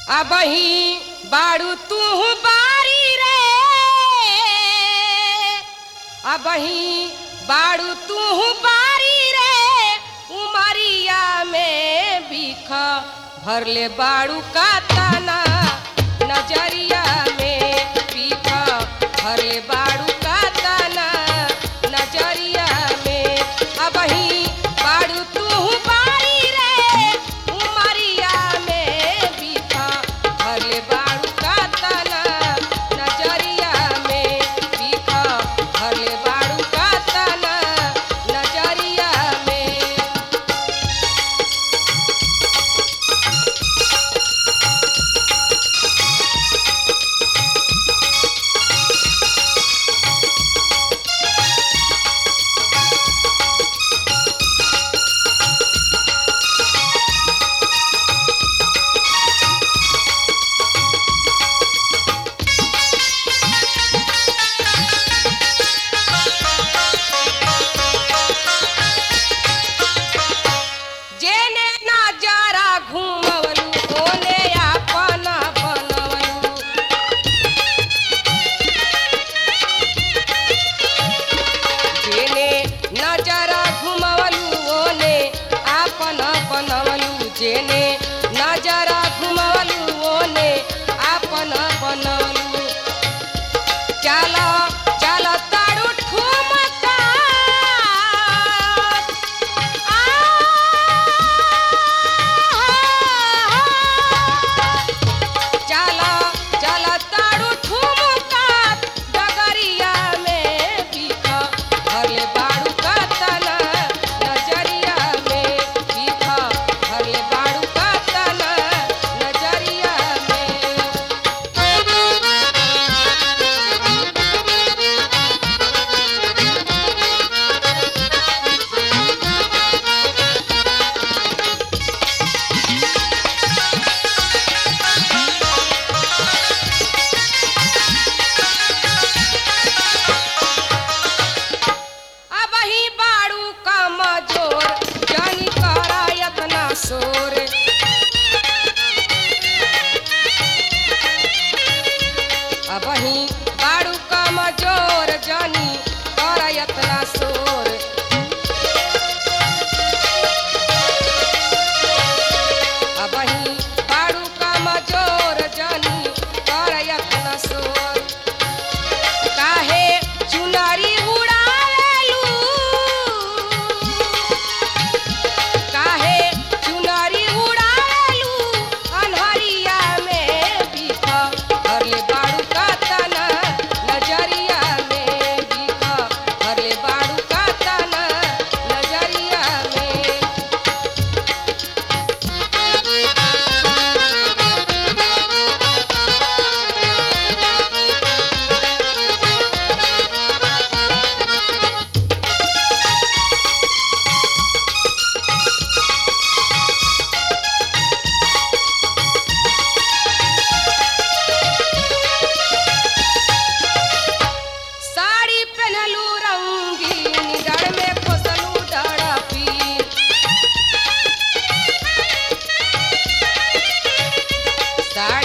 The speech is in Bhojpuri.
अबही बाड़ू तू बारी रे, अबही बाड़ू तू बारी रे, उमरिया में बीख भरले बाड़ू का तना, नजरिया में बीख भरले बाड़ू का तना, नजरिया में अबही बाड़ू तू बारी रे, उमरिया में बीख भरले बाड़ू का तना, नजरिया में बीख भरले बाड़ू का तना, नजरिया में। जेने नजारा घूमवलू ओने आपन बनवलू, जेने नजारा घूमवलू ओने आपन बनवलू, जेने नजारा घूमवलू ओने आपन बनवलू। चला चला तारू ठुमका, चला चला तारू ठुमका, डगरिया में बीख भरले बाड़ू का तना, नजरिया में बीख भरले बाड़ू का तना, नजरिया में। अबही बाड़ू का मजोर, जानी करा यतना शोर, अबही बाड़ू का मजोर, जानी करा यतना शोर। अबही बाड़ू का मजोर, जानी करा यतना शोर। काहे चुनरी उड़ावेलू, काहे चुनरी उड़ावेलू, अन्हरिया में बीख भरले बाड़ू का तना, नजरिया में बीख भरले बाड़ू का तना, नजरिया में। साड़ी पहनलू रंगीन, डर में खोसलू डड़पीन, साड़ी